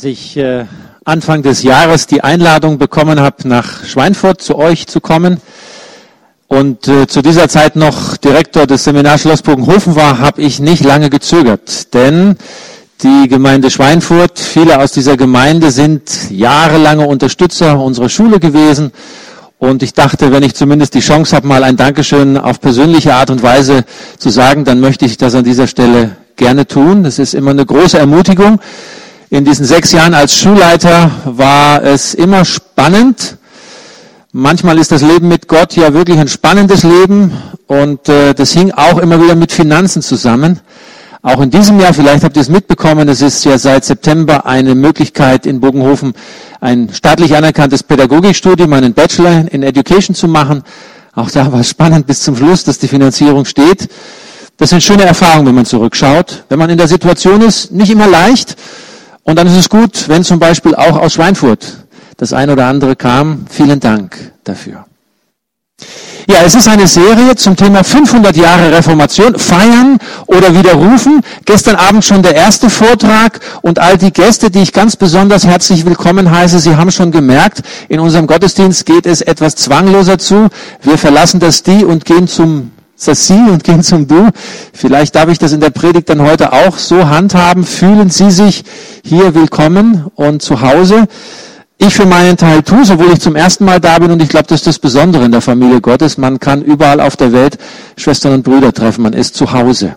Als ich Anfang des Jahres die Einladung bekommen habe, nach Schweinfurt zu euch zu kommen und zu dieser Zeit noch Direktor des Seminars Schloss Bogenhofen war, habe ich nicht lange gezögert. Denn die Gemeinde Schweinfurt, viele aus dieser Gemeinde sind jahrelange Unterstützer unserer Schule gewesen. Und ich dachte, wenn ich zumindest die Chance habe, mal ein Dankeschön auf persönliche Art und Weise zu sagen, dann möchte ich das an dieser Stelle gerne tun. Das ist immer eine große Ermutigung. In diesen 6 Jahren als Schulleiter war es immer spannend. Manchmal ist das Leben mit Gott ja wirklich ein spannendes Leben und das hing auch immer wieder mit Finanzen zusammen. Auch in diesem Jahr, vielleicht habt ihr es mitbekommen, es ist ja seit September eine Möglichkeit in Bogenhofen, ein staatlich anerkanntes Pädagogikstudium, einen Bachelor in Education zu machen. Auch da war es spannend bis zum Schluss, dass die Finanzierung steht. Das sind schöne Erfahrungen, wenn man zurückschaut. Wenn man in der Situation ist, nicht immer leicht. Und dann ist es gut, wenn zum Beispiel auch aus Schweinfurt das ein oder andere kam. Vielen Dank dafür. Ja, es ist eine Serie zum Thema 500 Jahre Reformation, feiern oder widerrufen. Gestern Abend schon der erste Vortrag und all die Gäste, die ich ganz besonders herzlich willkommen heiße, Sie haben schon gemerkt, in unserem Gottesdienst geht es etwas zwangloser zu. Wir verlassen das Die und gehen zum Sie und gehen zum Du. Vielleicht darf ich das in der Predigt dann heute auch so handhaben. Fühlen Sie sich hier willkommen und zu Hause. Ich für meinen Teil tue, obwohl ich zum ersten Mal da bin und ich glaube, das ist das Besondere in der Familie Gottes. Man kann überall auf der Welt Schwestern und Brüder treffen. Man ist zu Hause.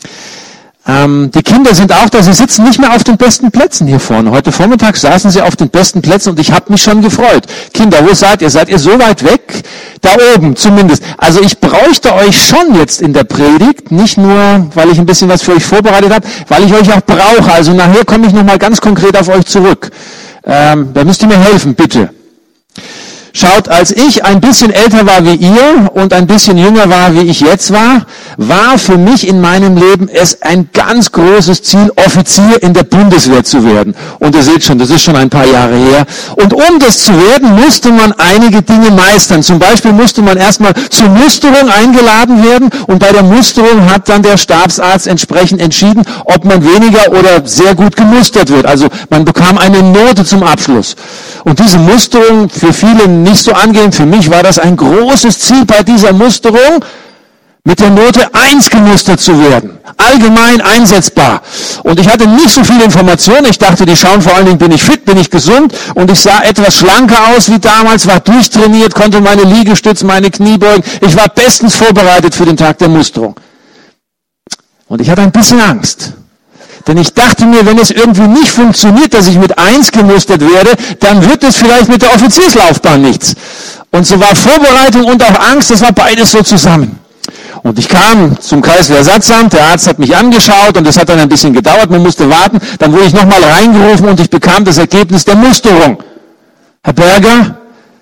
Die Kinder sind auch da. Sie sitzen nicht mehr auf den besten Plätzen hier vorne. Heute Vormittag saßen sie auf den besten Plätzen und ich habe mich schon gefreut. Kinder, wo seid ihr? Seid ihr so weit weg? Da oben zumindest. Also ich bräuchte euch schon jetzt in der Predigt. Nicht nur, weil ich ein bisschen was für euch vorbereitet habe, weil ich euch auch brauche. Also nachher komme ich nochmal ganz konkret auf euch zurück. Da müsst ihr mir helfen, bitte. Schaut, als ich ein bisschen älter war wie ihr und ein bisschen jünger war, wie ich jetzt war für mich in meinem Leben es ein ganz großes Ziel, Offizier in der Bundeswehr zu werden. Und ihr seht schon, das ist schon ein paar Jahre her. Und um das zu werden, musste man einige Dinge meistern. Zum Beispiel musste man erstmal zur Musterung eingeladen werden und bei der Musterung hat dann der Stabsarzt entsprechend entschieden, ob man weniger oder sehr gut gemustert wird. Also man bekam eine Note zum Abschluss. Und diese Musterung, für viele nicht so angenehm, für mich war das ein großes Ziel bei dieser Musterung, mit der Note 1 gemustert zu werden. Allgemein einsetzbar. Und ich hatte nicht so viel Information. Ich dachte, die schauen vor allen Dingen, bin ich fit, bin ich gesund. Und ich sah etwas schlanker aus wie damals, war durchtrainiert, konnte meine Liegestütze, meine Knie beugen. Ich war bestens vorbereitet für den Tag der Musterung. Und ich hatte ein bisschen Angst. Denn ich dachte mir, wenn es irgendwie nicht funktioniert, dass ich mit 1 gemustert werde, dann wird es vielleicht mit der Offizierslaufbahn nichts. Und so war Vorbereitung und auch Angst, das war beides so zusammen. Und ich kam zum Kreiswehrersatzamt, der Arzt hat mich angeschaut und es hat dann ein bisschen gedauert, man musste warten. Dann wurde ich nochmal reingerufen und ich bekam das Ergebnis der Musterung. Herr Berger,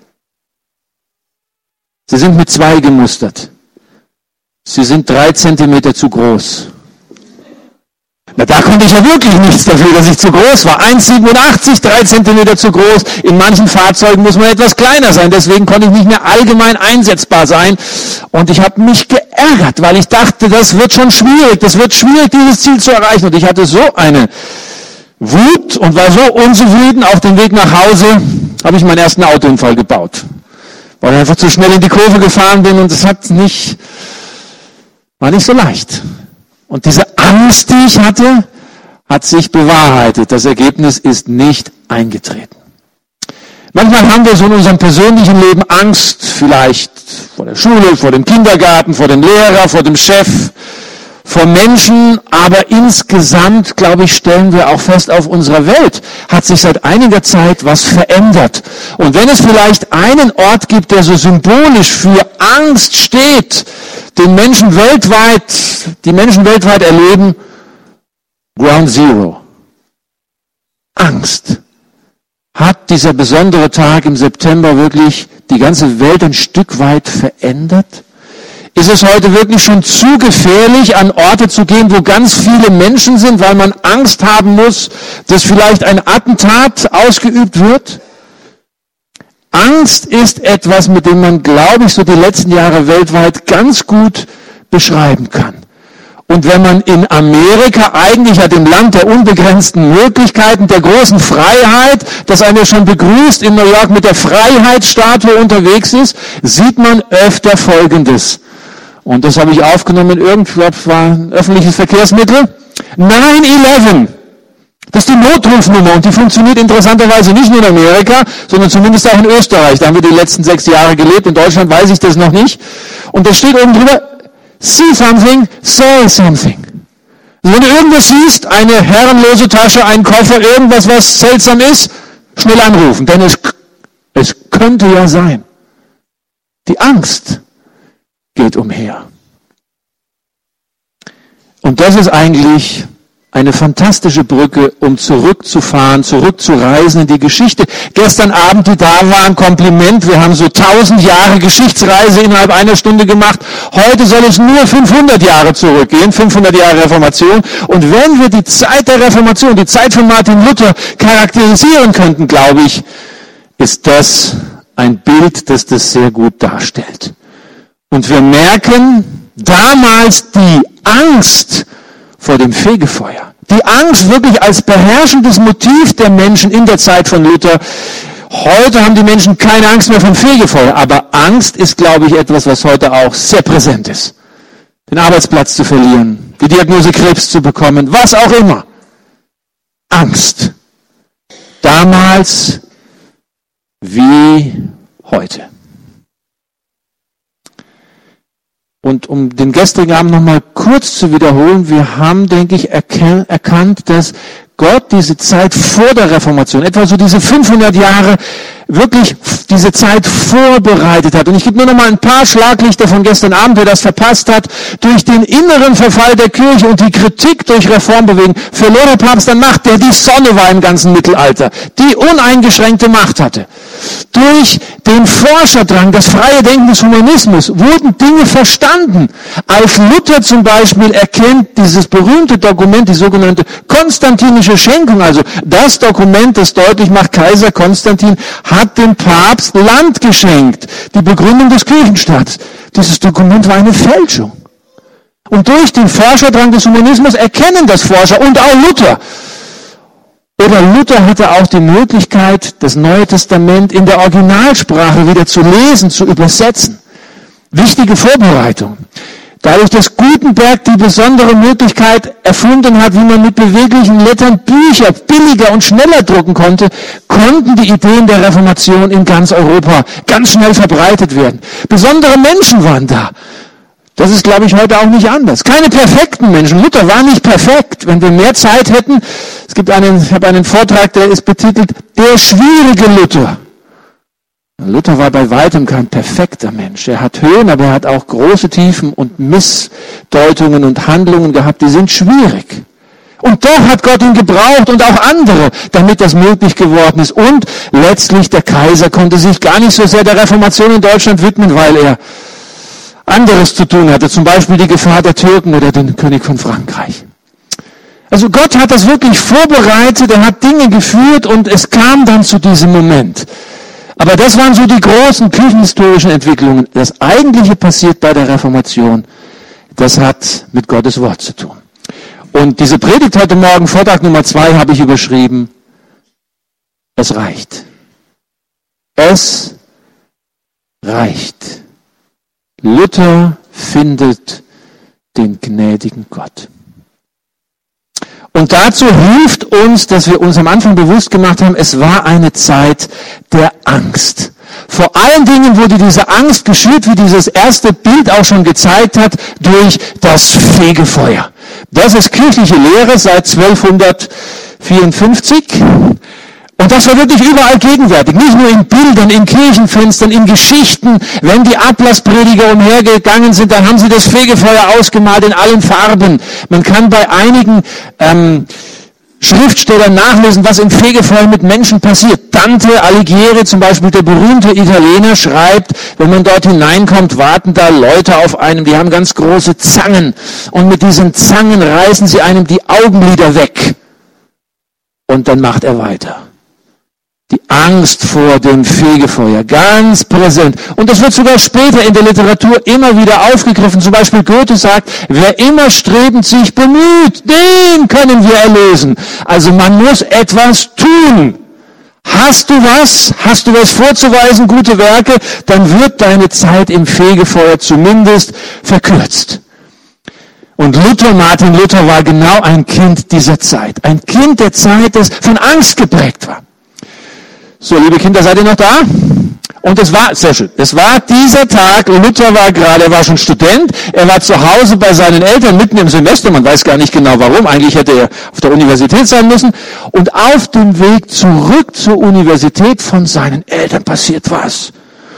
Sie sind mit 2 gemustert. Sie sind 3 Zentimeter zu groß. Na, da konnte ich ja wirklich nichts dafür, dass ich zu groß war. 1,87, 3 Zentimeter zu groß. In manchen Fahrzeugen muss man etwas kleiner sein. Deswegen konnte ich nicht mehr allgemein einsetzbar sein. Und ich habe mich geärgert, weil ich dachte, das wird schon schwierig. Das wird schwierig, dieses Ziel zu erreichen. Und ich hatte so eine Wut und war so unzufrieden. Auf dem Weg nach Hause habe ich meinen ersten Autounfall gebaut. Weil ich einfach zu schnell in die Kurve gefahren bin und es war nicht so leicht. Und diese Angst, die ich hatte, hat sich bewahrheitet. Das Ergebnis ist nicht eingetreten. Manchmal haben wir so in unserem persönlichen Leben Angst, vielleicht vor der Schule, vor dem Kindergarten, vor dem Lehrer, vor dem Chef, vor Menschen. Aber insgesamt, glaube ich, stellen wir auch fest, auf unserer Welt hat sich seit einiger Zeit was verändert. Und wenn es vielleicht einen Ort gibt, der so symbolisch für Angst steht, die Menschen weltweit erleben, Ground Zero. Angst. Hat dieser besondere Tag im September wirklich die ganze Welt ein Stück weit verändert? Ist es heute wirklich schon zu gefährlich, an Orte zu gehen, wo ganz viele Menschen sind, weil man Angst haben muss, dass vielleicht ein Attentat ausgeübt wird? Angst ist etwas, mit dem man, glaube ich, so die letzten Jahre weltweit ganz gut beschreiben kann. Und wenn man in Amerika eigentlich ja dem Land der unbegrenzten Möglichkeiten, der großen Freiheit, das einen schon begrüßt, in New York mit der Freiheitsstatue unterwegs ist, sieht man öfter Folgendes. Und das habe ich aufgenommen, es war ein öffentliches Verkehrsmittel. 9/11. Das ist die Notrufnummer und die funktioniert interessanterweise nicht nur in Amerika, sondern zumindest auch in Österreich. Da haben wir die letzten 6 Jahre gelebt. In Deutschland weiß ich das noch nicht. Und da steht oben drüber, see something, say something. Also wenn du irgendwas siehst, eine herrenlose Tasche, ein Koffer, irgendwas, was seltsam ist, schnell anrufen, denn es könnte ja sein. Die Angst geht umher. Und das ist eigentlich eine fantastische Brücke, um zurückzufahren, zurückzureisen in die Geschichte. Gestern Abend, die da waren, Kompliment. Wir haben so 1000 Jahre Geschichtsreise innerhalb einer Stunde gemacht. Heute soll es nur 500 Jahre zurückgehen, 500 Jahre Reformation. Und wenn wir die Zeit der Reformation, die Zeit von Martin Luther charakterisieren könnten, glaube ich, ist das ein Bild, das das sehr gut darstellt. Und wir merken damals die Angst vor dem Fegefeuer. Die Angst wirklich als beherrschendes Motiv der Menschen in der Zeit von Luther. Heute haben die Menschen keine Angst mehr vom Fegefeuer, aber Angst ist, glaube ich, etwas, was heute auch sehr präsent ist. Den Arbeitsplatz zu verlieren, die Diagnose Krebs zu bekommen, was auch immer. Angst. Damals wie heute. Und um den gestrigen Abend nochmal kurz zu wiederholen, wir haben, denke ich, erkannt, dass Gott diese Zeit vor der Reformation, etwa so diese 500 Jahre, wirklich diese Zeit vorbereitet hat. Und ich gebe nur noch mal ein paar Schlaglichter von gestern Abend, wer das verpasst hat. Durch den inneren Verfall der Kirche und die Kritik durch Reformbewegung verlor der Papst an Macht, der die Sonne war im ganzen Mittelalter, die uneingeschränkte Macht hatte. Durch den Forscherdrang, das freie Denken des Humanismus, wurden Dinge verstanden. Als Luther zum Beispiel erkennt dieses berühmte Dokument, die sogenannte konstantinische Schenkung, also das Dokument, das deutlich macht, Kaiser Konstantin hat dem Papst Land geschenkt, die Begründung des Kirchenstaats. Dieses Dokument war eine Fälschung. Und durch den Forscherdrang des Humanismus erkennen das Forscher und auch Luther. Oder Luther hatte auch die Möglichkeit, das Neue Testament in der Originalsprache wieder zu lesen, zu übersetzen. Wichtige Vorbereitung. Dadurch, dass Gutenberg die besondere Möglichkeit erfunden hat, wie man mit beweglichen Lettern Bücher billiger und schneller drucken konnte, konnten die Ideen der Reformation in ganz Europa ganz schnell verbreitet werden. Besondere Menschen waren da. Das ist, glaube ich, heute auch nicht anders. Keine perfekten Menschen. Luther war nicht perfekt. Wenn wir mehr Zeit hätten, ich habe einen Vortrag, der ist betitelt, der schwierige Luther. Luther war bei weitem kein perfekter Mensch. Er hat Höhen, aber er hat auch große Tiefen und Missdeutungen und Handlungen gehabt, die sind schwierig. Und doch hat Gott ihn gebraucht und auch andere, damit das möglich geworden ist. Und letztlich der Kaiser konnte sich gar nicht so sehr der Reformation in Deutschland widmen, weil er anderes zu tun hatte, zum Beispiel die Gefahr der Türken oder den König von Frankreich. Also Gott hat das wirklich vorbereitet, er hat Dinge geführt und es kam dann zu diesem Moment. Aber das waren so die großen kirchenhistorischen Entwicklungen. Das Eigentliche passiert bei der Reformation, das hat mit Gottes Wort zu tun. Und diese Predigt heute Morgen, Vortrag Nummer 2, habe ich überschrieben, es reicht. Es reicht. Luther findet den gnädigen Gott. Und dazu hilft uns, dass wir uns am Anfang bewusst gemacht haben, es war eine Zeit der Angst. Vor allen Dingen wurde diese Angst geschürt, wie dieses erste Bild auch schon gezeigt hat, durch das Fegefeuer. Das ist kirchliche Lehre seit 1254. Und das war wirklich überall gegenwärtig, nicht nur in Bildern, in Kirchenfenstern, in Geschichten. Wenn die Ablassprediger umhergegangen sind, dann haben sie das Fegefeuer ausgemalt in allen Farben. Man kann bei einigen Schriftstellern nachlesen, was im Fegefeuer mit Menschen passiert. Dante Alighieri, zum Beispiel der berühmte Italiener, schreibt, wenn man dort hineinkommt, warten da Leute auf einem, die haben ganz große Zangen. Und mit diesen Zangen reißen sie einem die Augenlider weg. Und dann macht er weiter. Die Angst vor dem Fegefeuer, ganz präsent. Und das wird sogar später in der Literatur immer wieder aufgegriffen. Zum Beispiel Goethe sagt, wer immer strebend sich bemüht, den können wir erlösen. Also man muss etwas tun. Hast du was vorzuweisen, gute Werke, dann wird deine Zeit im Fegefeuer zumindest verkürzt. Und Martin Luther war genau ein Kind dieser Zeit. Ein Kind der Zeit, das von Angst geprägt war. So, liebe Kinder, seid ihr noch da? Und es war, sehr schön, es war dieser Tag, Luther er war schon Student, er war zu Hause bei seinen Eltern mitten im Semester, man weiß gar nicht genau warum, eigentlich hätte er auf der Universität sein müssen. Und auf dem Weg zurück zur Universität von seinen Eltern passiert was.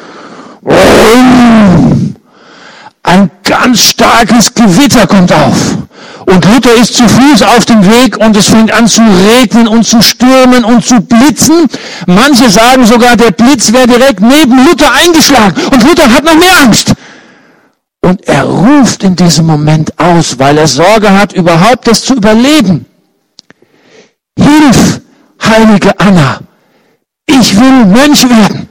Ein ganz starkes Gewitter kommt auf. Und Luther ist zu Fuß auf dem Weg und es fängt an zu regnen und zu stürmen und zu blitzen. Manche sagen sogar, der Blitz wäre direkt neben Luther eingeschlagen und Luther hat noch mehr Angst. Und er ruft in diesem Moment aus, weil er Sorge hat, überhaupt das zu überleben. Hilf, heilige Anna, ich will Mönch werden.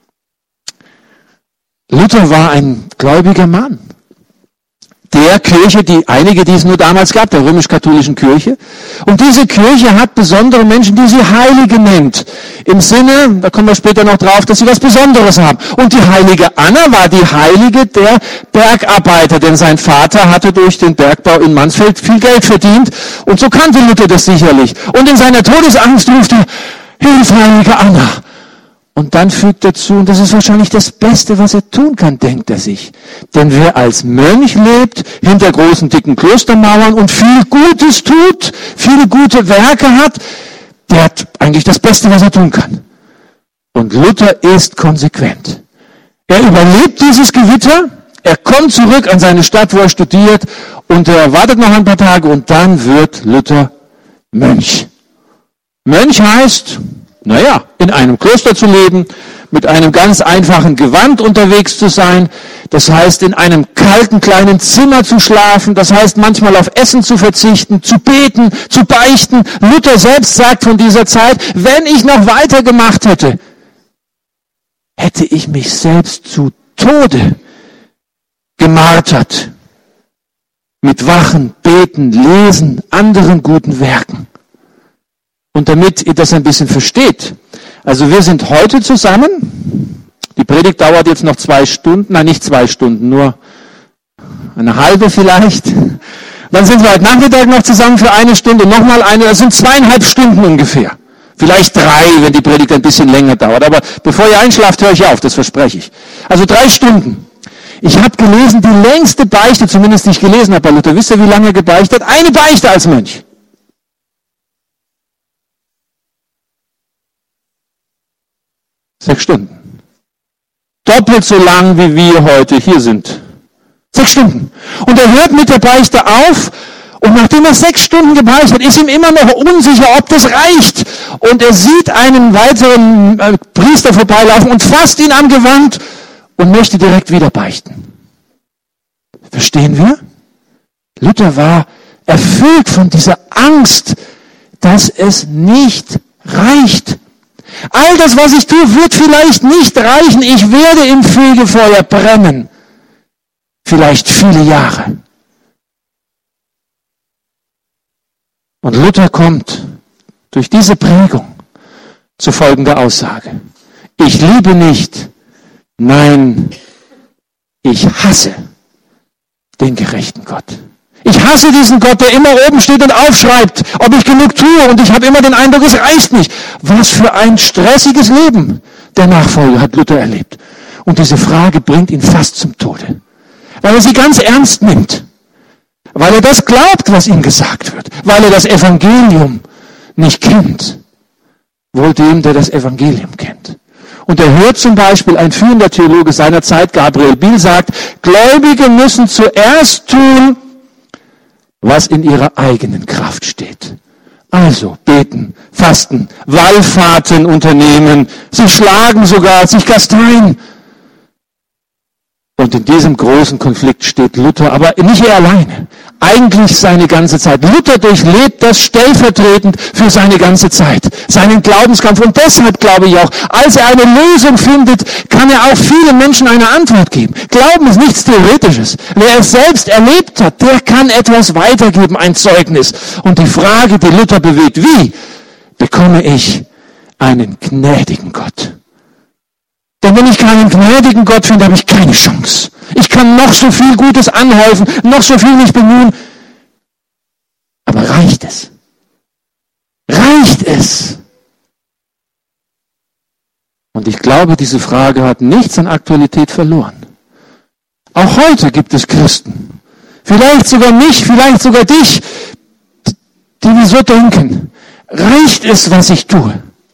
Luther war ein gläubiger Mann. Der Kirche, die es nur damals gab, der römisch-katholischen Kirche. Und diese Kirche hat besondere Menschen, die sie Heilige nennt. Im Sinne, da kommen wir später noch drauf, dass sie was Besonderes haben. Und die heilige Anna war die Heilige der Bergarbeiter, denn sein Vater hatte durch den Bergbau in Mansfeld viel Geld verdient. Und so kannte Luther das sicherlich. Und in seiner Todesangst ruft er, Hilf, heilige Anna. Und dann fügt er zu, und das ist wahrscheinlich das Beste, was er tun kann, denkt er sich. Denn wer als Mönch lebt, hinter großen, dicken Klostermauern und viel Gutes tut, viele gute Werke hat, der hat eigentlich das Beste, was er tun kann. Und Luther ist konsequent. Er überlebt dieses Gewitter, er kommt zurück an seine Stadt, wo er studiert, und er wartet noch ein paar Tage, und dann wird Luther Mönch. Mönch heißt, in einem Kloster zu leben, mit einem ganz einfachen Gewand unterwegs zu sein. Das heißt, in einem kalten kleinen Zimmer zu schlafen. Das heißt, manchmal auf Essen zu verzichten, zu beten, zu beichten. Luther selbst sagt von dieser Zeit, wenn ich noch weitergemacht hätte, hätte ich mich selbst zu Tode gemartert. Mit Wachen, Beten, Lesen, anderen guten Werken. Und damit ihr das ein bisschen versteht, also wir sind heute zusammen, die Predigt dauert jetzt noch 2 Stunden, nein, nicht 2 Stunden, nur eine halbe vielleicht. Dann sind wir heute Nachmittag noch zusammen für 1 Stunde, nochmal eine, das sind 2,5 Stunden ungefähr. Vielleicht 3, wenn die Predigt ein bisschen länger dauert, aber bevor ihr einschlaft, höre ich auf, das verspreche ich. Also 3 Stunden. Ich habe gelesen, die längste Beichte, zumindest die ich gelesen habe bei Luther, wisst ihr, wie lange er gebeichtet hat? Eine Beichte als Mönch. 6 Stunden. Doppelt so lang, wie wir heute hier sind. 6 Stunden. Und er hört mit der Beichte auf, und nachdem er 6 Stunden gebeichtet hat, ist ihm immer noch unsicher, ob das reicht. Und er sieht einen weiteren Priester vorbeilaufen und fasst ihn am Gewand und möchte direkt wieder beichten. Verstehen wir? Luther war erfüllt von dieser Angst, dass es nicht reicht. All das, was ich tue, wird vielleicht nicht reichen. Ich werde im Fegefeuer brennen. Vielleicht viele Jahre. Und Luther kommt durch diese Prägung zu folgender Aussage. Ich liebe nicht, nein, ich hasse den gerechten Gott. Ich hasse diesen Gott, der immer oben steht und aufschreibt, ob ich genug tue, und ich habe immer den Eindruck, es reicht nicht. Was für ein stressiges Leben der Nachfolger hat Luther erlebt. Und diese Frage bringt ihn fast zum Tode. Weil er sie ganz ernst nimmt. Weil er das glaubt, was ihm gesagt wird. Weil er das Evangelium nicht kennt. Wohl dem, der das Evangelium kennt. Und er hört zum Beispiel, ein führender Theologe seiner Zeit, Gabriel Biel, sagt, Gläubige müssen zuerst tun, was in ihrer eigenen Kraft steht. Also beten, fasten, Wallfahrten unternehmen, sich schlagen sogar, sich kasteien. Und in diesem großen Konflikt steht Luther, aber nicht er alleine. Eigentlich seine ganze Zeit. Luther durchlebt das stellvertretend für seine ganze Zeit. Seinen Glaubenskampf. Und deshalb glaube ich auch, als er eine Lösung findet, kann er auch vielen Menschen eine Antwort geben. Glauben ist nichts Theoretisches. Wer es selbst erlebt hat, der kann etwas weitergeben, ein Zeugnis. Und die Frage, die Luther bewegt, wie bekomme ich einen gnädigen Gott? Denn wenn ich keinen gnädigen Gott finde, habe ich keine Chance. Ich kann noch so viel Gutes anhäufen, noch so viel mich bemühen. Aber reicht es? Reicht es? Und ich glaube, diese Frage hat nichts an Aktualität verloren. Auch heute gibt es Christen, vielleicht sogar mich, vielleicht sogar dich, die so denken. Reicht es, was ich tue?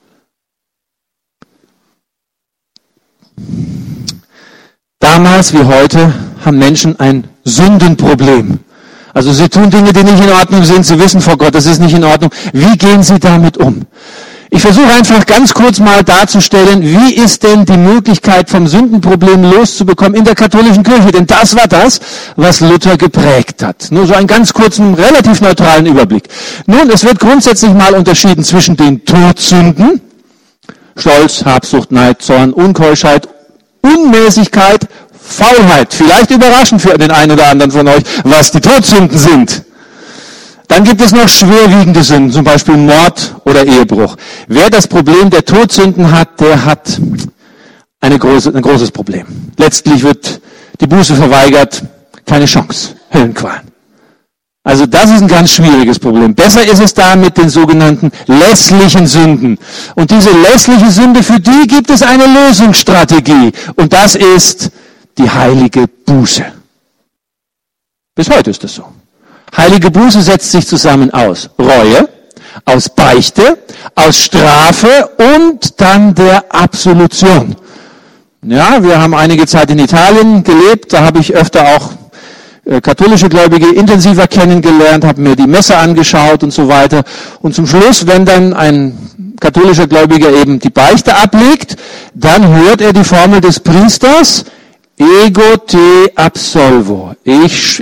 Damals wie heute haben Menschen ein Sündenproblem. Also sie tun Dinge, die nicht in Ordnung sind. Sie wissen vor Gott, das ist nicht in Ordnung. Wie gehen sie damit um? Ich versuche einfach ganz kurz mal darzustellen, wie ist denn die Möglichkeit, vom Sündenproblem loszubekommen in der katholischen Kirche? Denn das war das, was Luther geprägt hat. Nur so einen ganz kurzen, relativ neutralen Überblick. Nun, es wird grundsätzlich mal unterschieden zwischen den Todsünden, Stolz, Habsucht, Neid, Zorn, Unkeuschheit, Unmäßigkeit, Faulheit. Vielleicht überraschend für den einen oder anderen von euch, was die Todsünden sind. Dann gibt es noch schwerwiegende Sünden, zum Beispiel Mord oder Ehebruch. Wer das Problem der Todsünden hat, der hat ein großes Problem. Letztlich wird die Buße verweigert, keine Chance, Höllenqualen. Also das ist ein ganz schwieriges Problem. Besser ist es da mit den sogenannten lässlichen Sünden. Und diese lässliche Sünde, für die gibt es eine Lösungsstrategie. Und das ist die heilige Buße. Bis heute ist das so. Heilige Buße setzt sich zusammen aus Reue, aus Beichte, aus Strafe und dann der Absolution. Ja, wir haben einige Zeit in Italien gelebt, da habe ich öfter auch katholische Gläubige intensiver kennengelernt, habe mir die Messe angeschaut und so weiter. Und zum Schluss, wenn dann ein katholischer Gläubiger eben die Beichte ablegt, dann hört er die Formel des Priesters, ego te absolvo. Ich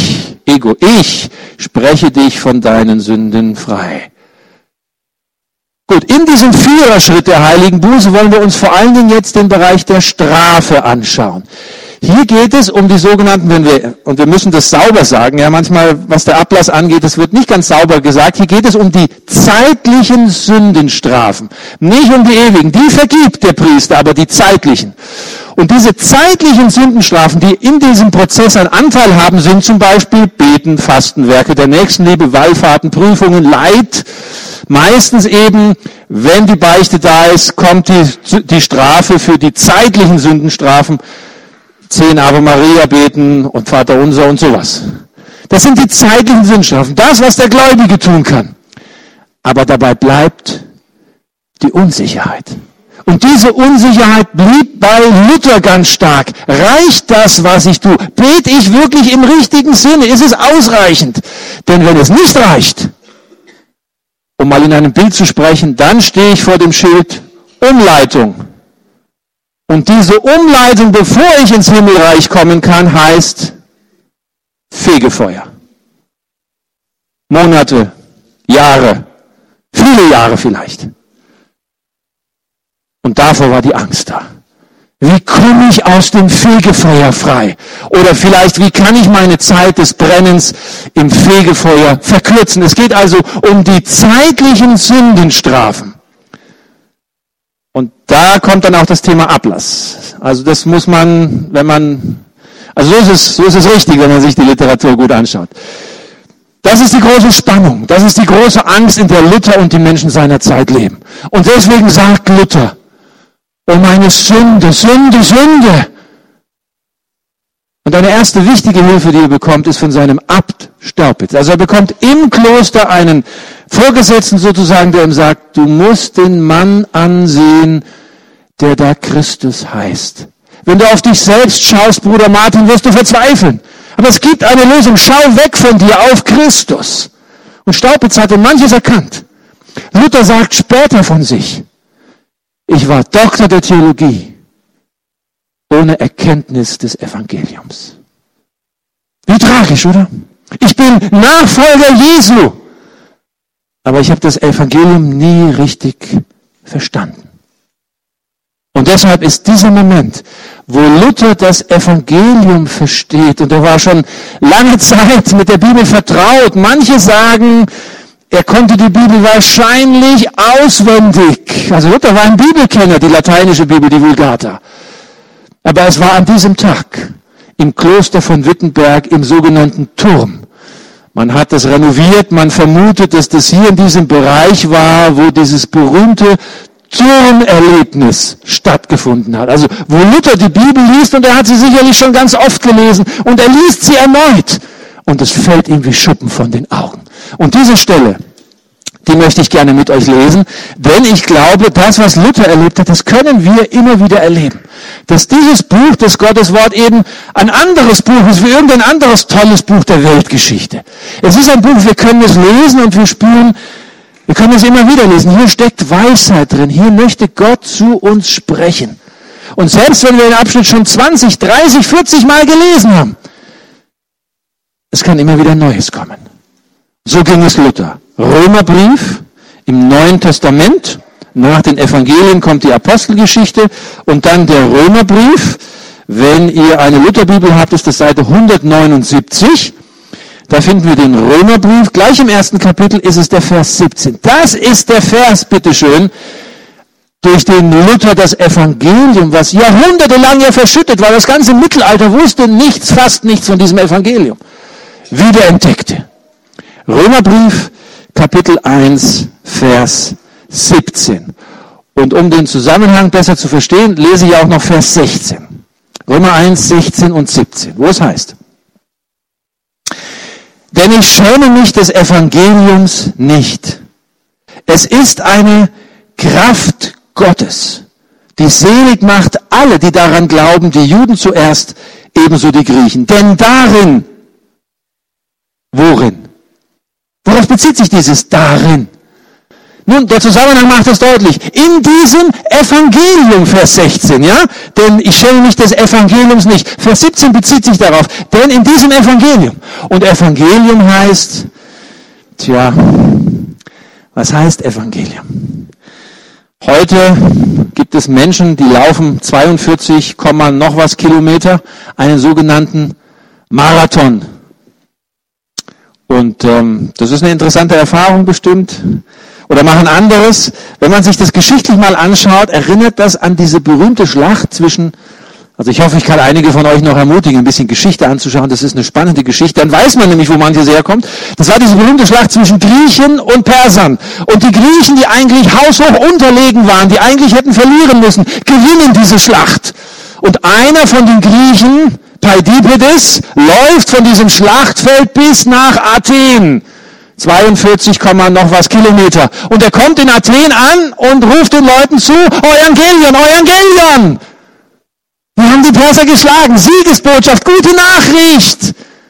spreche dich von deinen Sünden frei. Gut, in diesem Viererschritt der heiligen Buße wollen wir uns vor allen Dingen jetzt den Bereich der Strafe anschauen. Hier geht es um die sogenannten, und wir müssen das sauber sagen, ja manchmal, was der Ablass angeht, das wird nicht ganz sauber gesagt, hier geht es um die zeitlichen Sündenstrafen, nicht um die ewigen, die vergibt der Priester, aber die zeitlichen. Und diese zeitlichen Sündenstrafen, die in diesem Prozess einen Anteil haben, sind zum Beispiel Beten, Fasten, Werke der Nächstenliebe, Wallfahrten, Prüfungen, Leid. Meistens eben, wenn die Beichte da ist, kommt die Strafe für die zeitlichen Sündenstrafen. 10 Ave Maria beten und Vater Unser und sowas. Das sind die zeitlichen Sündenstrafen. Das, was der Gläubige tun kann. Aber dabei bleibt die Unsicherheit. Und diese Unsicherheit blieb bei Luther ganz stark. Reicht das, was ich tue? Bete ich wirklich im richtigen Sinne? Ist es ausreichend? Denn wenn es nicht reicht, um mal in einem Bild zu sprechen, dann stehe ich vor dem Schild Umleitung. Und diese Umleitung, bevor ich ins Himmelreich kommen kann, heißt Fegefeuer. Monate, Jahre, viele Jahre vielleicht. Und davor war die Angst da. Wie komme ich aus dem Fegefeuer frei? Oder vielleicht, wie kann ich meine Zeit des Brennens im Fegefeuer verkürzen? Es geht also um die zeitlichen Sündenstrafen. Und da kommt dann auch das Thema Ablass. Also das muss man, so ist es richtig, wenn man sich die Literatur gut anschaut. Das ist die große Spannung, das ist die große Angst, in der Luther und die Menschen seiner Zeit leben. Und deswegen sagt Luther, oh meine Sünde, Sünde, Sünde. Und eine erste wichtige Hilfe, die er bekommt, ist von seinem Abt Staupitz. Also er bekommt im Kloster einen Vorgesetzten sozusagen, der ihm sagt, du musst den Mann ansehen, der da Christus heißt. Wenn du auf dich selbst schaust, Bruder Martin, wirst du verzweifeln. Aber es gibt eine Lösung. Schau weg von dir auf Christus. Und Staupitz hatte manches erkannt. Luther sagt später von sich, ich war Doktor der Theologie. ohne Erkenntnis des Evangeliums. Wie tragisch, oder? Ich bin Nachfolger Jesu, aber ich habe das Evangelium nie richtig verstanden. Und deshalb ist dieser Moment, wo Luther das Evangelium versteht, und er war schon lange Zeit mit der Bibel vertraut. Manche sagen, er konnte die Bibel wahrscheinlich auswendig. Also Luther war ein Bibelkenner, die lateinische Bibel, die Vulgata. Aber es war an diesem Tag im Kloster von Wittenberg im sogenannten Turm. Man hat das renoviert, man vermutet, dass das hier in diesem Bereich war, wo dieses berühmte Turmerlebnis stattgefunden hat. Also wo Luther die Bibel liest, und er hat sie sicherlich schon ganz oft gelesen, und er liest sie erneut. Und es fällt ihm wie Schuppen von den Augen. Und diese Stelle, die möchte ich gerne mit euch lesen, denn ich glaube, das, was Luther erlebt hat, das können wir immer wieder erleben. Dass dieses Buch, das Gotteswort, eben ein anderes Buch ist, wie irgendein anderes tolles Buch der Weltgeschichte. Es ist ein Buch, wir können es lesen und wir spüren, wir können es immer wieder lesen. Hier steckt Weisheit drin. Hier möchte Gott zu uns sprechen. Und selbst wenn wir den Abschnitt schon 20, 30, 40 Mal gelesen haben, es kann immer wieder Neues kommen. So ging es Luther. Römerbrief im Neuen Testament. Nach den Evangelien kommt die Apostelgeschichte und dann der Römerbrief. Wenn ihr eine Lutherbibel habt, ist das Seite 179. Da finden wir den Römerbrief. Gleich im ersten Kapitel ist es der Vers 17. Das ist der Vers, bitteschön, durch den Luther das Evangelium, was jahrhundertelang ja verschüttet war, das ganze Mittelalter wusste nichts, fast nichts von diesem Evangelium, wiederentdeckte. Römerbrief, Kapitel 1, Vers 17. Und um den Zusammenhang besser zu verstehen, lese ich auch noch Vers 16. Römer 1, 16 und 17, wo es heißt: Denn ich schäme mich des Evangeliums nicht. Es ist eine Kraft Gottes, die selig macht alle, die daran glauben, die Juden zuerst, ebenso die Griechen. Denn darin, worin? Worauf bezieht sich dieses darin? Nun, der Zusammenhang macht es deutlich. In diesem Evangelium, Vers 16, ja? Denn ich schäme mich des Evangeliums nicht. Vers 17 bezieht sich darauf. Denn in diesem Evangelium. Und Evangelium heißt, was heißt Evangelium? Heute gibt es Menschen, die laufen 42, noch was Kilometer, einen sogenannten Marathon. Und das ist eine interessante Erfahrung bestimmt. Oder machen anderes. Wenn man sich das geschichtlich mal anschaut, erinnert das an diese berühmte Schlacht zwischen, also ich hoffe, ich kann einige von euch noch ermutigen, ein bisschen Geschichte anzuschauen. Das ist eine spannende Geschichte. Dann weiß man nämlich, wo manches herkommt. Das war diese berühmte Schlacht zwischen Griechen und Persern. Und die Griechen, die eigentlich haushoch unterlegen waren, die eigentlich hätten verlieren müssen, gewinnen diese Schlacht. Und einer von den Griechen, Paidipedes, läuft von diesem Schlachtfeld bis nach Athen. 42, noch was Kilometer. Und er kommt in Athen an und ruft den Leuten zu, Evangelion, Evangelion! Wir haben die Perser geschlagen, Siegesbotschaft, gute Nachricht!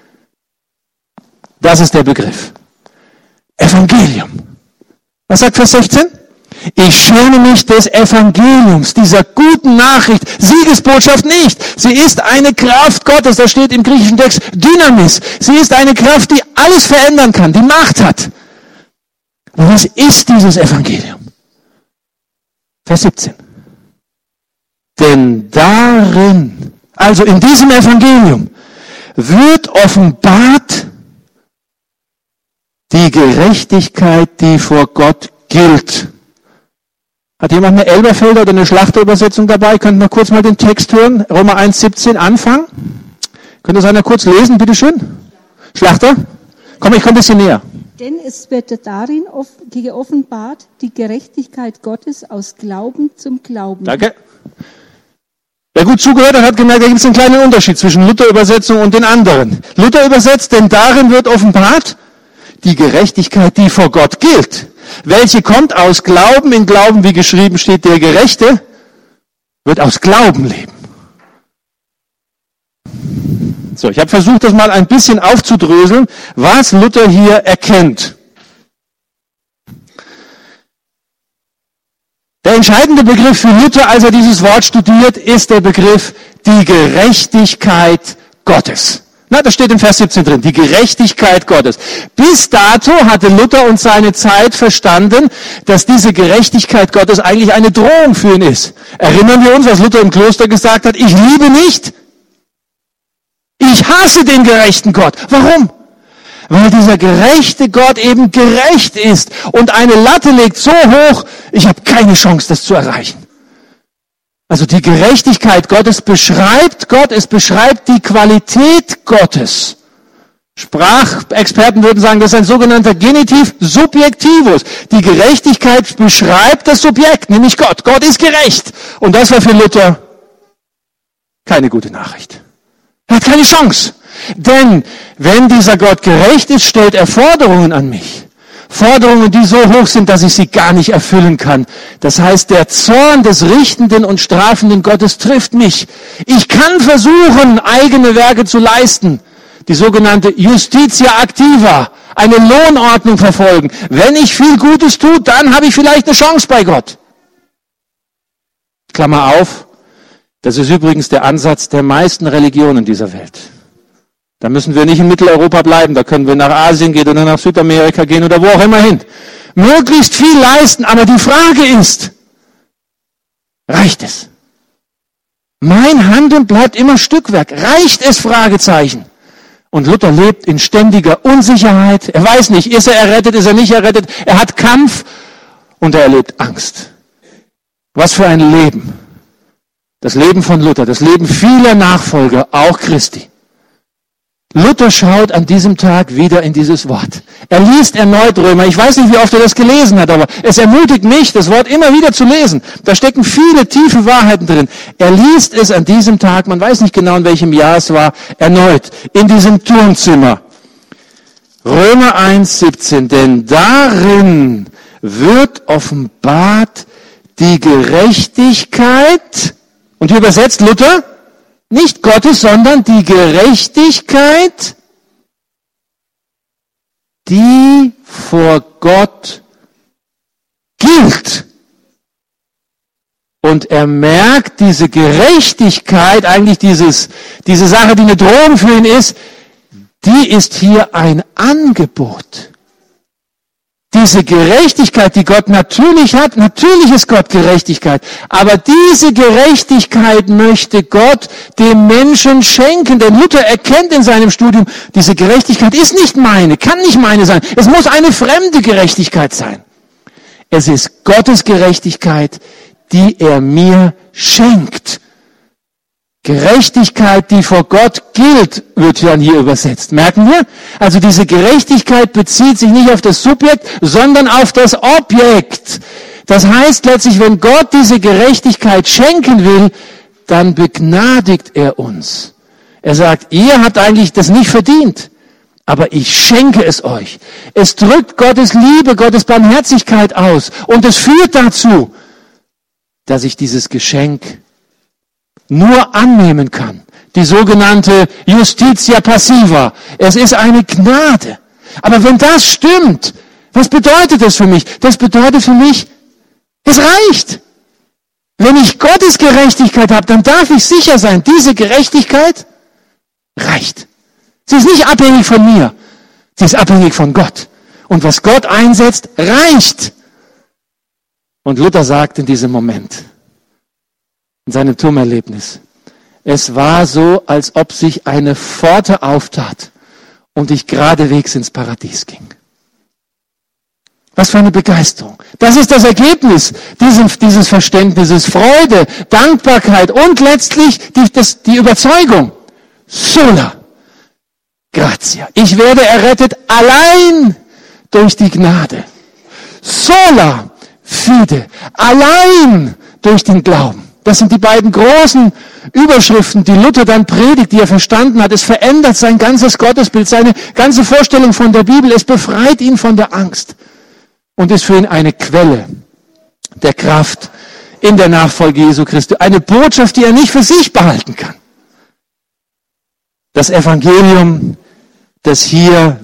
Das ist der Begriff. Evangelium. Was sagt Vers 16? Ich schäme mich des Evangeliums, dieser guten Nachricht, Siegesbotschaft nicht. Sie ist eine Kraft Gottes, da steht im griechischen Text Dynamis. Sie ist eine Kraft, die alles verändern kann, die Macht hat. Und was ist dieses Evangelium? Vers 17. Denn darin, also in diesem Evangelium, wird offenbart die Gerechtigkeit, die vor Gott gilt. Hat jemand eine Elberfelder oder eine Schlachterübersetzung dabei? Könnt ihr kurz mal den Text hören? Römer 1,17 anfangen. Könnt ihr das einer kurz lesen, bitteschön? Schlachter? Komm, ich komme ein bisschen näher. Denn es wird darin geoffenbart die Gerechtigkeit Gottes aus Glauben zum Glauben. Danke. Wer gut zugehört hat, hat gemerkt, da gibt es einen kleinen Unterschied zwischen Luther-Übersetzung und den anderen. Luther übersetzt, denn darin wird offenbart die Gerechtigkeit, die vor Gott gilt. Welche kommt aus Glauben, in Glauben, wie geschrieben steht, der Gerechte wird aus Glauben leben. So, ich habe versucht, das mal ein bisschen aufzudröseln, was Luther hier erkennt. Der entscheidende Begriff für Luther, als er dieses Wort studiert, ist der Begriff die Gerechtigkeit Gottes. Na, das steht im Vers 17 drin, die Gerechtigkeit Gottes. Bis dato hatte Luther und seine Zeit verstanden, dass diese Gerechtigkeit Gottes eigentlich eine Drohung für ihn ist. Erinnern wir uns, was Luther im Kloster gesagt hat? Ich liebe nicht, ich hasse den gerechten Gott. Warum? Weil dieser gerechte Gott eben gerecht ist und eine Latte legt so hoch, ich habe keine Chance, das zu erreichen. Also die Gerechtigkeit Gottes beschreibt Gott, es beschreibt die Qualität Gottes. Sprachexperten würden sagen, das ist ein sogenannter Genitiv Subjektivus. Die Gerechtigkeit beschreibt das Subjekt, nämlich Gott. Gott ist gerecht. Und das war für Luther keine gute Nachricht. Er hat keine Chance. Denn wenn dieser Gott gerecht ist, stellt er Forderungen an mich. Forderungen, die so hoch sind, dass ich sie gar nicht erfüllen kann. Das heißt, der Zorn des richtenden und strafenden Gottes trifft mich. Ich kann versuchen, eigene Werke zu leisten. Die sogenannte Justitia Activa, eine Lohnordnung verfolgen. Wenn ich viel Gutes tue, dann habe ich vielleicht eine Chance bei Gott. Klammer auf, das ist übrigens der Ansatz der meisten Religionen dieser Welt. Da müssen wir nicht in Mitteleuropa bleiben, da können wir nach Asien gehen oder nach Südamerika gehen oder wo auch immer hin. Möglichst viel leisten, aber die Frage ist, reicht es? Mein Handeln bleibt immer Stückwerk. Reicht es? Fragezeichen. Und Luther lebt in ständiger Unsicherheit. Er weiß nicht, ist er errettet, ist er nicht errettet. Er hat Kampf und er erlebt Angst. Was für ein Leben. Das Leben von Luther, das Leben vieler Nachfolger, auch Christi. Luther schaut an diesem Tag wieder in dieses Wort. Er liest erneut Römer. Ich weiß nicht, wie oft er das gelesen hat, aber es ermutigt mich, das Wort immer wieder zu lesen. Da stecken viele tiefe Wahrheiten drin. Er liest es an diesem Tag, man weiß nicht genau, in welchem Jahr es war, erneut in diesem Turmzimmer. Römer 1,17. Denn darin wird offenbart die Gerechtigkeit, und hier übersetzt Luther, nicht Gottes, sondern die Gerechtigkeit, die vor Gott gilt. Und er merkt, diese Gerechtigkeit, eigentlich diese Sache, die eine Drohung für ihn ist, die ist hier ein Angebot. Diese Gerechtigkeit, die Gott natürlich hat, natürlich ist Gott Gerechtigkeit, aber diese Gerechtigkeit möchte Gott dem Menschen schenken, denn Luther erkennt in seinem Studium, diese Gerechtigkeit ist nicht meine, kann nicht meine sein, es muss eine fremde Gerechtigkeit sein. Es ist Gottes Gerechtigkeit, die er mir schenkt. Gerechtigkeit, die vor Gott gilt, wird dann hier übersetzt. Merken wir? Also diese Gerechtigkeit bezieht sich nicht auf das Subjekt, sondern auf das Objekt. Das heißt letztlich, wenn Gott diese Gerechtigkeit schenken will, dann begnadigt er uns. Er sagt, ihr habt eigentlich das nicht verdient, aber ich schenke es euch. Es drückt Gottes Liebe, Gottes Barmherzigkeit aus und es führt dazu, dass ich dieses Geschenk nur annehmen kann. Die sogenannte Justitia Passiva. Es ist eine Gnade. Aber wenn das stimmt, was bedeutet das für mich? Das bedeutet für mich, es reicht. Wenn ich Gottes Gerechtigkeit habe, dann darf ich sicher sein, diese Gerechtigkeit reicht. Sie ist nicht abhängig von mir. Sie ist abhängig von Gott. Und was Gott einsetzt, reicht. Und Luther sagt in diesem Moment, in seinem Turmerlebnis, es war so, als ob sich eine Pforte auftat und ich geradewegs ins Paradies ging. Was für eine Begeisterung. Das ist das Ergebnis dieses Verständnisses. Freude, Dankbarkeit und letztlich die Überzeugung. Sola gratia. Ich werde errettet allein durch die Gnade. Sola fide. Allein durch den Glauben. Das sind die beiden großen Überschriften, die Luther dann predigt, die er verstanden hat. Es verändert sein ganzes Gottesbild, seine ganze Vorstellung von der Bibel. Es befreit ihn von der Angst und ist für ihn eine Quelle der Kraft in der Nachfolge Jesu Christi. Eine Botschaft, die er nicht für sich behalten kann. Das Evangelium, das hier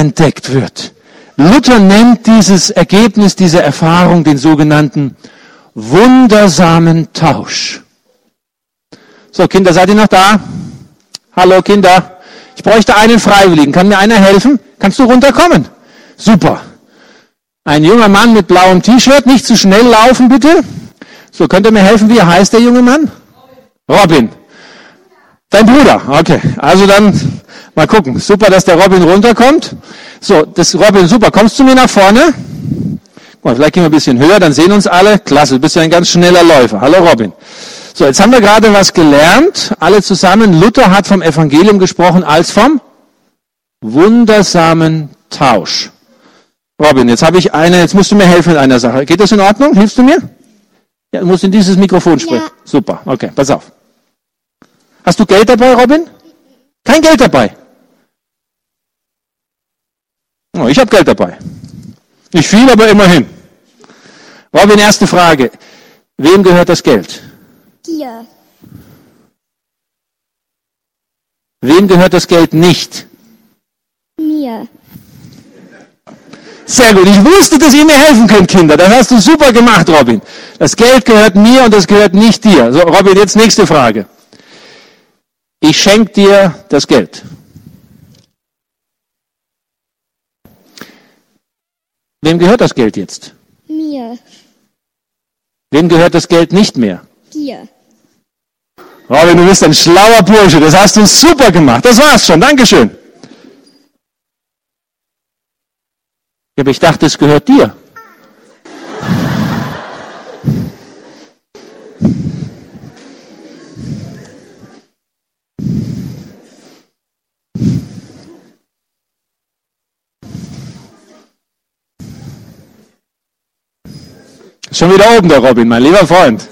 wiederentdeckt wird. Luther nennt dieses Ergebnis, diese Erfahrung den sogenannten wundersamen Tausch. So, Kinder, seid ihr noch da? Hallo, Kinder. Ich bräuchte einen Freiwilligen. Kann mir einer helfen? Kannst du runterkommen? Super. Ein junger Mann mit blauem T-Shirt. Nicht zu schnell laufen, bitte. So, könnt ihr mir helfen? Wie heißt der junge Mann? Robin. Dein Bruder. Okay. Also dann mal gucken. Super, dass der Robin runterkommt. So, das Robin, super. Kommst du mir nach vorne? Guck mal, vielleicht gehen wir ein bisschen höher, dann sehen uns alle. Klasse, du bist ja ein ganz schneller Läufer. Hallo Robin. So, jetzt haben wir gerade was gelernt. Alle zusammen. Luther hat vom Evangelium gesprochen als vom wundersamen Tausch. Robin, jetzt musst du mir helfen mit einer Sache. Geht das in Ordnung? Hilfst du mir? Ja, du musst in dieses Mikrofon sprechen. Ja. Super, okay, pass auf. Hast du Geld dabei, Robin? Kein Geld dabei. Oh, ich habe Geld dabei. Nicht viel, aber immerhin. Robin, erste Frage. Wem gehört das Geld? Dir. Wem gehört das Geld nicht? Mir. Sehr gut. Ich wusste, dass ihr mir helfen könnt, Kinder. Das hast du super gemacht, Robin. Das Geld gehört mir und das gehört nicht dir. So, Robin, jetzt nächste Frage. Ich schenke dir das Geld. Wem gehört das Geld jetzt? Mir. Wem gehört das Geld nicht mehr? Dir. Robin, du bist ein schlauer Bursche. Das hast du super gemacht. Das war's schon. Dankeschön. Aber ich dachte, es gehört dir. Schon wieder oben, der Robin, mein lieber Freund.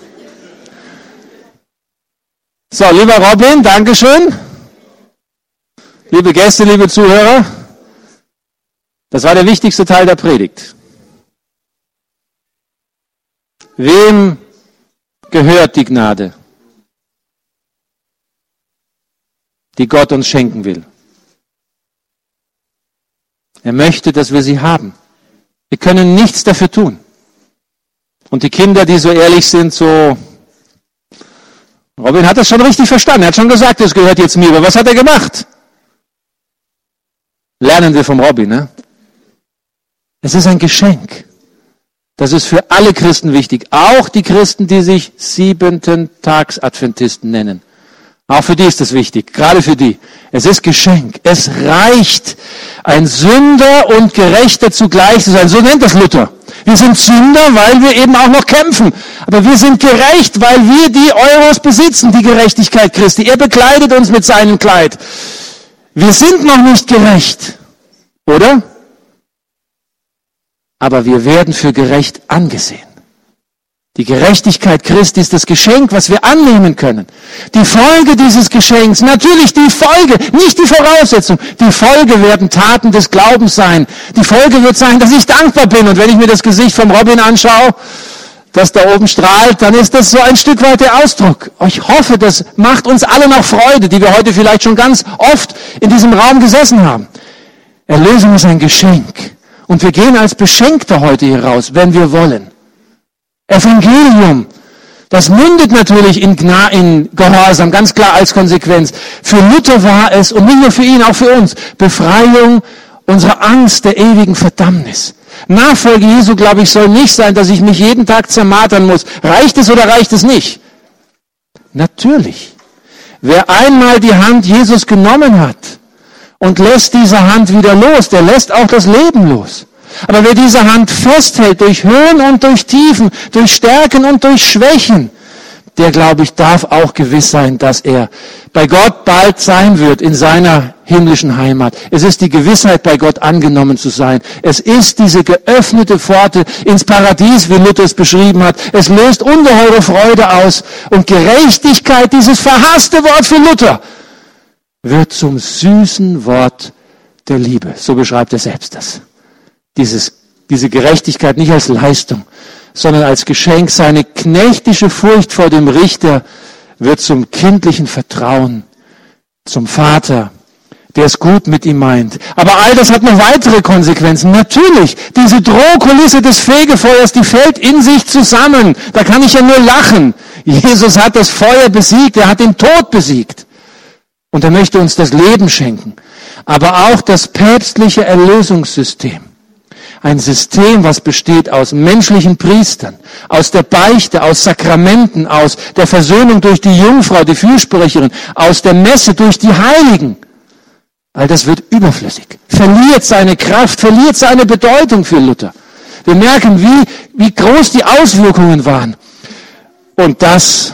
So, lieber Robin, Dankeschön. Liebe Gäste, liebe Zuhörer, das war der wichtigste Teil der Predigt. Wem gehört die Gnade, die Gott uns schenken will? Er möchte, dass wir sie haben. Wir können nichts dafür tun. Und die Kinder, die so ehrlich sind, Robin hat das schon richtig verstanden. Er hat schon gesagt, es gehört jetzt mir. Aber was hat er gemacht? Lernen wir vom Robin, ne? Es ist ein Geschenk. Das ist für alle Christen wichtig. Auch die Christen, die sich 7-Tags-Adventisten nennen. Auch für die ist es wichtig. Gerade für die. Es ist Geschenk. Es reicht, ein Sünder und Gerechter zugleich zu sein. So nennt das Luther. Wir sind Sünder, weil wir eben auch noch kämpfen. Aber wir sind gerecht, weil wir die Euros besitzen, die Gerechtigkeit Christi. Er bekleidet uns mit seinem Kleid. Wir sind noch nicht gerecht. Oder? Aber wir werden für gerecht angesehen. Die Gerechtigkeit Christi ist das Geschenk, was wir annehmen können. Die Folge dieses Geschenks, natürlich die Folge, nicht die Voraussetzung. Die Folge werden Taten des Glaubens sein. Die Folge wird sein, dass ich dankbar bin. Und wenn ich mir das Gesicht vom Robin anschaue, das da oben strahlt, dann ist das so ein Stück weit der Ausdruck. Ich hoffe, das macht uns alle noch Freude, die wir heute vielleicht schon ganz oft in diesem Raum gesessen haben. Erlösung ist ein Geschenk. Und wir gehen als Beschenkter heute hier raus, wenn wir wollen. Evangelium, das mündet natürlich in Gehorsam, ganz klar als Konsequenz. Für Luther war es, und nicht nur für ihn, auch für uns, Befreiung unserer Angst der ewigen Verdammnis. Nachfolge Jesu, glaube ich, soll nicht sein, dass ich mich jeden Tag zermartern muss. Reicht es oder reicht es nicht? Natürlich. Wer einmal die Hand Jesus genommen hat und lässt diese Hand wieder los, der lässt auch das Leben los. Aber wer diese Hand festhält, durch Höhen und durch Tiefen, durch Stärken und durch Schwächen, der, glaube ich, darf auch gewiss sein, dass er bei Gott bald sein wird in seiner himmlischen Heimat. Es ist die Gewissheit, bei Gott angenommen zu sein. Es ist diese geöffnete Pforte ins Paradies, wie Luther es beschrieben hat. Es löst ungeheure Freude aus. Und Gerechtigkeit, dieses verhasste Wort für Luther, wird zum süßen Wort der Liebe. So beschreibt er selbst das. Diese Gerechtigkeit nicht als Leistung, sondern als Geschenk. Seine knechtische Furcht vor dem Richter wird zum kindlichen Vertrauen, zum Vater, der es gut mit ihm meint. Aber all das hat noch weitere Konsequenzen. Natürlich, diese Drohkulisse des Fegefeuers, die fällt in sich zusammen. Da kann ich ja nur lachen. Jesus hat das Feuer besiegt, er hat den Tod besiegt. Und er möchte uns das Leben schenken. Aber auch das päpstliche Erlösungssystem. Ein System, was besteht aus menschlichen Priestern, aus der Beichte, aus Sakramenten, aus der Versöhnung durch die Jungfrau, die Fürsprecherin, aus der Messe durch die Heiligen. All das wird überflüssig, verliert seine Kraft, verliert seine Bedeutung für Luther. Wir merken, wie groß die Auswirkungen waren. Und das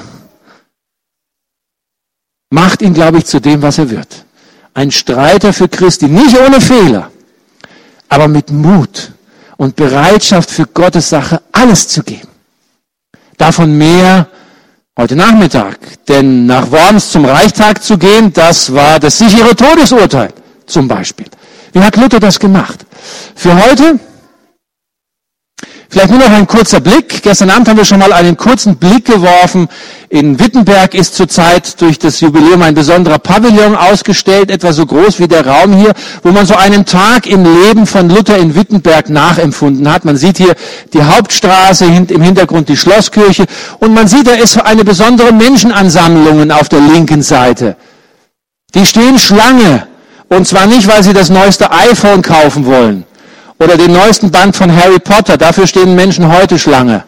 macht ihn, glaube ich, zu dem, was er wird. Ein Streiter für Christi, nicht ohne Fehler, aber mit Mut und Bereitschaft für Gottes Sache alles zu geben. Davon mehr heute Nachmittag. Denn nach Worms zum Reichstag zu gehen, das war das sichere Todesurteil zum Beispiel. Wie hat Luther das gemacht? Für heute vielleicht nur noch ein kurzer Blick. Gestern Abend haben wir schon mal einen kurzen Blick geworfen. In Wittenberg ist zurzeit durch das Jubiläum ein besonderer Pavillon ausgestellt, etwa so groß wie der Raum hier, wo man so einen Tag im Leben von Luther in Wittenberg nachempfunden hat. Man sieht hier die Hauptstraße, im Hintergrund die Schlosskirche und man sieht, da ist eine besondere Menschenansammlung auf der linken Seite. Die stehen Schlange und zwar nicht, weil sie das neueste iPhone kaufen wollen oder den neuesten Band von Harry Potter, dafür stehen Menschen heute Schlange.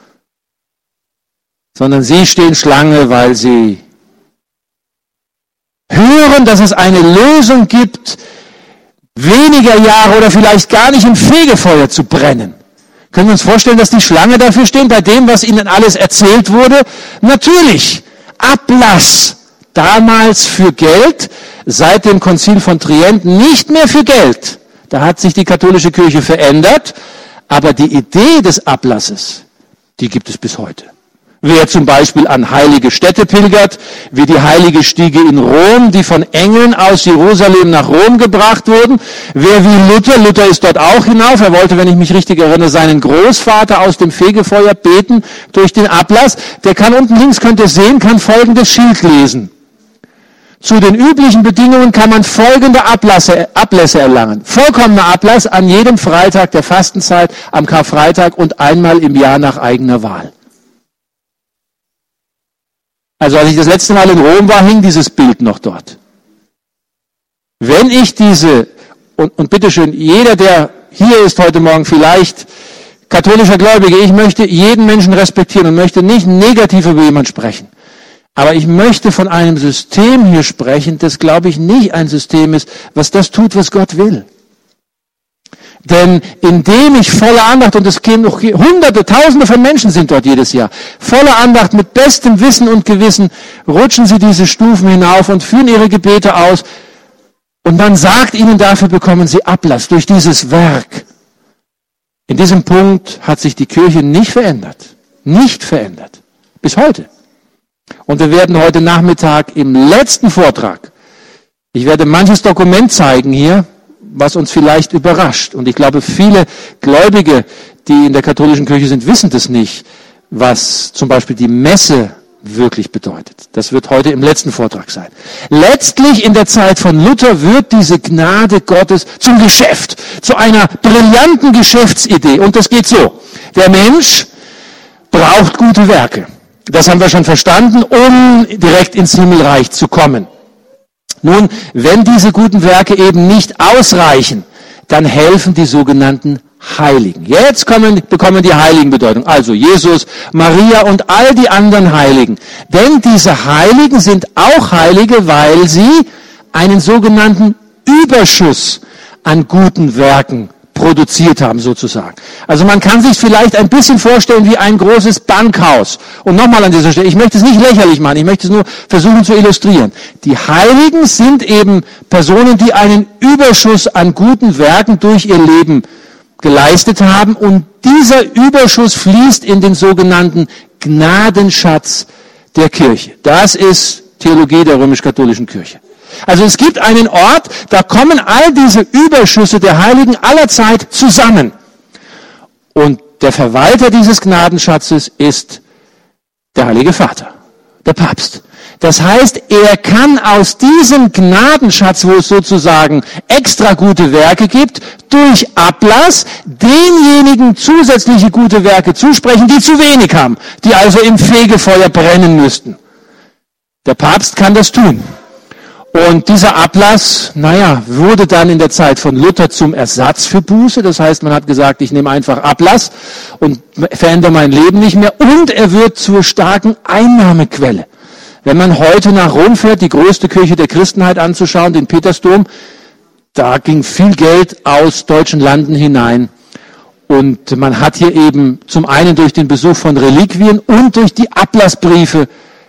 Sondern sie stehen Schlange, weil sie hören, dass es eine Lösung gibt, weniger Jahre oder vielleicht gar nicht im Fegefeuer zu brennen. Können wir uns vorstellen, dass die Schlange dafür stehen, bei dem, was ihnen alles erzählt wurde? Natürlich, Ablass, damals für Geld, seit dem Konzil von Trient nicht mehr für Geld. Da hat sich die katholische Kirche verändert, aber die Idee des Ablasses, die gibt es bis heute. Wer zum Beispiel an heilige Städte pilgert, wie die heilige Stiege in Rom, die von Engeln aus Jerusalem nach Rom gebracht wurden, wer wie Luther ist dort auch hinauf, er wollte, wenn ich mich richtig erinnere, seinen Großvater aus dem Fegefeuer beten durch den Ablass, der kann unten links, könnt ihr sehen, kann folgendes Schild lesen. Zu den üblichen Bedingungen kann man folgende Ablässe erlangen. Vollkommener Ablass an jedem Freitag der Fastenzeit, am Karfreitag und einmal im Jahr nach eigener Wahl. Also als ich das letzte Mal in Rom war, hing dieses Bild noch dort. Wenn ich und bitteschön, jeder, der hier ist heute Morgen vielleicht katholischer Gläubige, ich möchte jeden Menschen respektieren und möchte nicht negativ über jemanden sprechen. Aber ich möchte von einem System hier sprechen, das, glaube ich, nicht ein System ist, was das tut, was Gott will. Denn indem ich voller Andacht, und es kämen noch Hunderte, Tausende von Menschen sind dort jedes Jahr, voller Andacht, mit bestem Wissen und Gewissen, rutschen sie diese Stufen hinauf und führen ihre Gebete aus. Und man sagt ihnen, dafür bekommen sie Ablass durch dieses Werk. In diesem Punkt hat sich die Kirche nicht verändert. Nicht verändert. Bis heute. Und wir werden heute Nachmittag im letzten Vortrag, ich werde manches Dokument zeigen hier, was uns vielleicht überrascht. Und ich glaube, viele Gläubige, die in der katholischen Kirche sind, wissen das nicht, was zum Beispiel die Messe wirklich bedeutet. Das wird heute im letzten Vortrag sein. Letztlich in der Zeit von Luther wird diese Gnade Gottes zum Geschäft, zu einer brillanten Geschäftsidee. Und das geht so. Der Mensch braucht gute Werke. Das haben wir schon verstanden, um direkt ins Himmelreich zu kommen. Nun, wenn diese guten Werke eben nicht ausreichen, dann helfen die sogenannten Heiligen. Jetzt bekommen die Heiligen Bedeutung. Also Jesus, Maria und all die anderen Heiligen. Denn diese Heiligen sind auch Heilige, weil sie einen sogenannten Überschuss an guten Werken produziert haben, sozusagen. Also man kann sich vielleicht ein bisschen vorstellen wie ein großes Bankhaus. Und nochmal an dieser Stelle, ich möchte es nicht lächerlich machen, ich möchte es nur versuchen zu illustrieren. Die Heiligen sind eben Personen, die einen Überschuss an guten Werken durch ihr Leben geleistet haben und dieser Überschuss fließt in den sogenannten Gnadenschatz der Kirche. Das ist Theologie der römisch-katholischen Kirche. Also es gibt einen Ort, da kommen all diese Überschüsse der Heiligen aller Zeit zusammen. Und der Verwalter dieses Gnadenschatzes ist der Heilige Vater. Der Papst. Das heißt, er kann aus diesem Gnadenschatz, wo es sozusagen extra gute Werke gibt, durch Ablass denjenigen zusätzliche gute Werke zusprechen, die zu wenig haben, die also im Fegefeuer brennen müssten. Der Papst kann das tun. Und dieser Ablass, wurde dann in der Zeit von Luther zum Ersatz für Buße. Das heißt, man hat gesagt, ich nehme einfach Ablass und verändere mein Leben nicht mehr. Und er wird zur starken Einnahmequelle. Wenn man heute nach Rom fährt, die größte Kirche der Christenheit anzuschauen, den Petersdom, da ging viel Geld aus deutschen Landen hinein. Und man hat hier eben zum einen durch den Besuch von Reliquien und durch die Ablassbriefe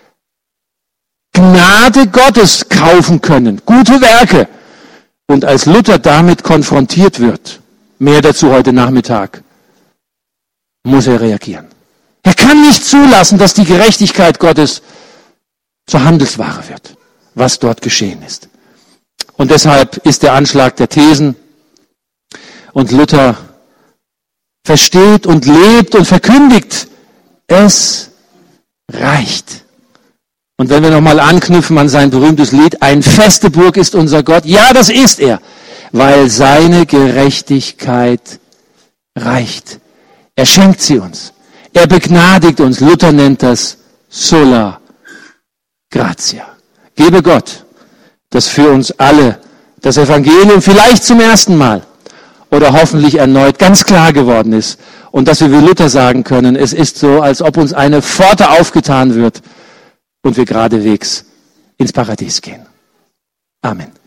Gnade Gottes kaufen können, gute Werke. Und als Luther damit konfrontiert wird, mehr dazu heute Nachmittag, muss er reagieren. Er kann nicht zulassen, dass die Gerechtigkeit Gottes zur Handelsware wird, was dort geschehen ist. Und deshalb ist der Anschlag der Thesen. Und Luther versteht und lebt und verkündigt, es reicht. Und wenn wir nochmal anknüpfen an sein berühmtes Lied, ein feste Burg ist unser Gott. Ja, das ist er, weil seine Gerechtigkeit reicht. Er schenkt sie uns. Er begnadigt uns. Luther nennt das sola gratia. Gebe Gott, dass für uns alle das Evangelium vielleicht zum ersten Mal oder hoffentlich erneut ganz klar geworden ist und dass wir wie Luther sagen können, es ist so, als ob uns eine Pforte aufgetan wird und wir geradewegs ins Paradies gehen. Amen.